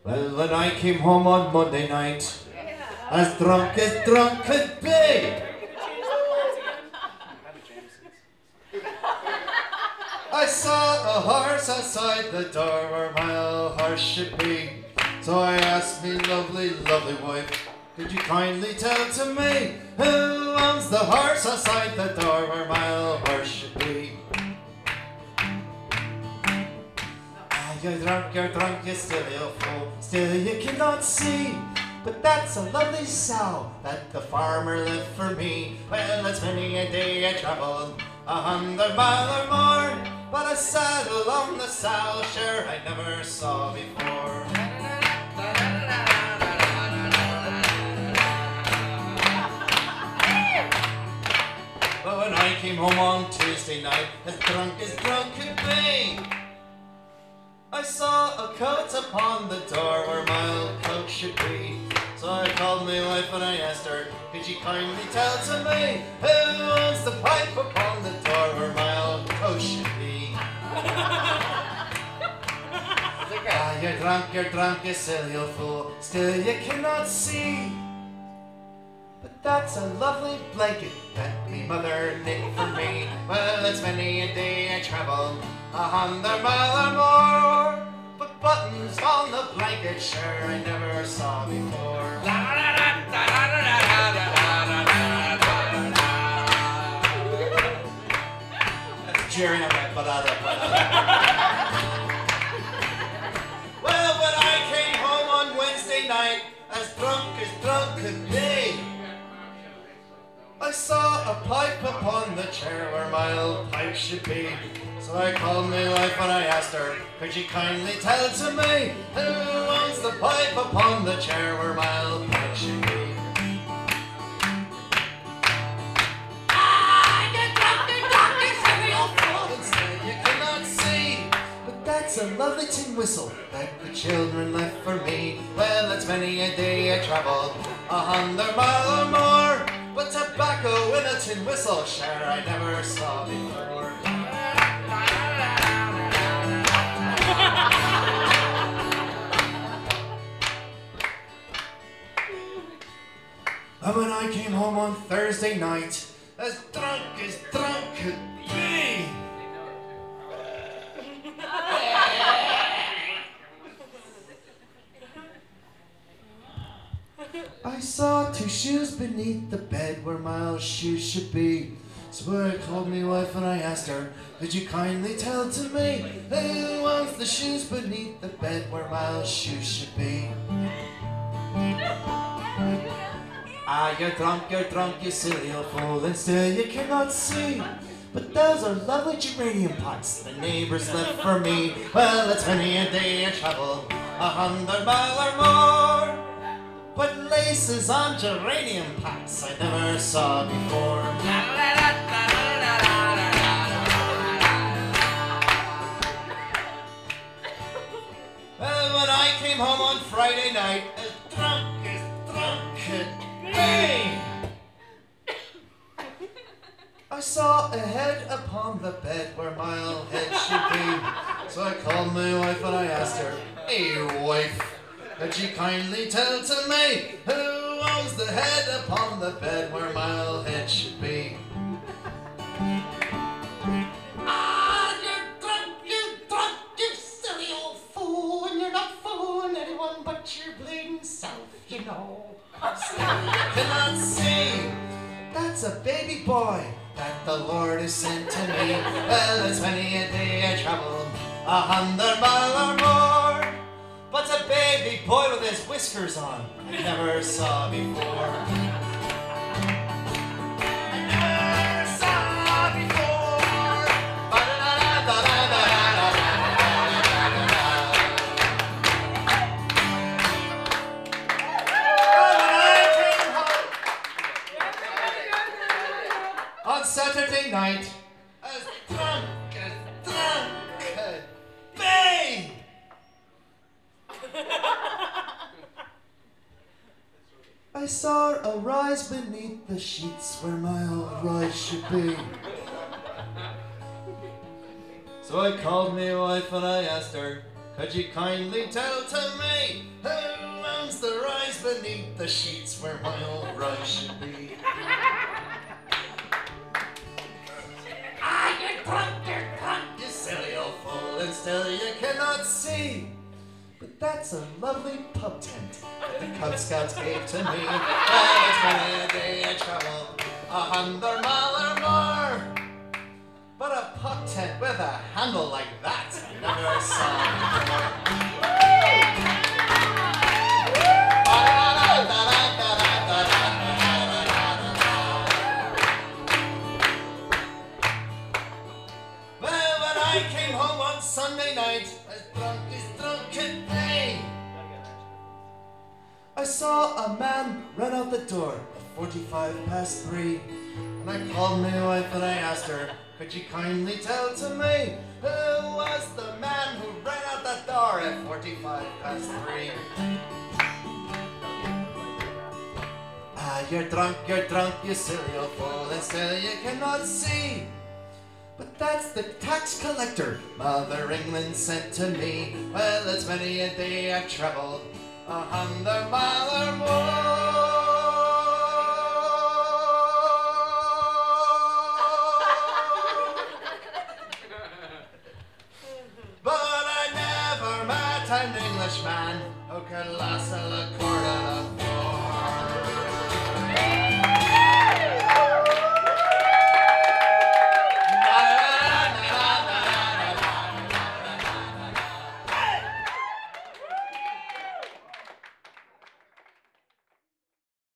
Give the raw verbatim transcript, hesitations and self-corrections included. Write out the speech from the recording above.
Well, when I came home on Monday night, as drunk as drunk could be, I saw a horse outside the door where my old horse should be. So I asked me lovely, lovely wife, could you kindly tell to me who owns the horse outside the door where my old horse should be? Ah, you're drunk, you're drunk, you're still you're fool, still you cannot see. But that's a lovely sow that the farmer left for me. Well, it's many a day I travelled a hundred mile or more, but a saddle on the sow, sure I never saw before. But when I came home on Tuesday night, as drunk as drunk could be, I saw a coat upon the door where my old coat should be. So I called my wife and I asked her, could you kindly tell to me who owns the pipe upon the door where my old coat should be? Ah, you're drunk, you're drunk, you silly old fool, still you cannot see. But that's a lovely blanket that me mother knit for me. Well, it's many a day I travel a hundred mile or more, but buttons on the blanket, sure I never saw before. That's cheering up that balada. Well, when I came home on Wednesday night, as drunk as drunk could be, I saw a pipe upon the chair where my old pipe should be. So I called my wife and I asked her, could you kindly tell to me who owns the pipe upon the chair where my old pipe should be? Ah, you drunk, you drunk, you silly old fool, and still you cannot see. But that's a lovely tin whistle that the children left for me. Well, it's many a day I travelled a hundred mile or more, but tobacco in a tin whistle, sure I never saw before. And when I came home on Thursday night, as drunk as drunk could be, I saw two shoes beneath the bed where my old shoes should be. So I called my wife and I asked her, could you kindly tell to me who owns the shoes beneath the bed where my old shoes should be? Ah, you're drunk, you're drunk, you silly old fool, and still you cannot see. But those are lovely geranium pots the neighbours left for me. Well, it's many a day I travel a hundred mile or more, but laces on geranium pots I never saw before. Well, when I came home on Friday night, as drunk as drunk could be, I saw a head upon the bed where my old head should be. So I called my wife and I asked her, hey wife, could you kindly tell to me who owns the head upon the bed where my old head should be? Ah, you're drunk, you're drunk, you silly old fool, and you're not fooling anyone but your bleeding self, you know. Still you cannot see, that's a baby boy that the Lord has sent to me. Well, it's many a day I travelled a hundred mile or more, but a baby boy with his whiskers on I never saw before. I never saw before. On Saturday night, as drunk as drunk could be, I saw a rise beneath the sheets where my old rise should be. So I called my wife and I asked her, Could you kindly tell to me who owns the rise beneath the sheets where my old rise should be? Ah, you're drunk, you're drunk, you silly old fool, and still you cannot see. But that's a lovely pub tent that the Cub Scouts gave to me. Well, it's been a day I travelled a hundred mile or more. But a pub tent with a handle like that, I never saw before. Well, when I came home on Sunday night, as drunk as drunk could be, I saw a man run out the door at forty-five past three. And I called my wife and I asked her, could you kindly tell to me who was the man who ran out the door at forty-five past three? Ah, you're drunk, you're drunk, you silly old fool, and still you cannot see. But that's the tax collector Mother England sent to me. Well, it's many a day I've travelled a hundred mile or more. But I never met an Englishman who could laugh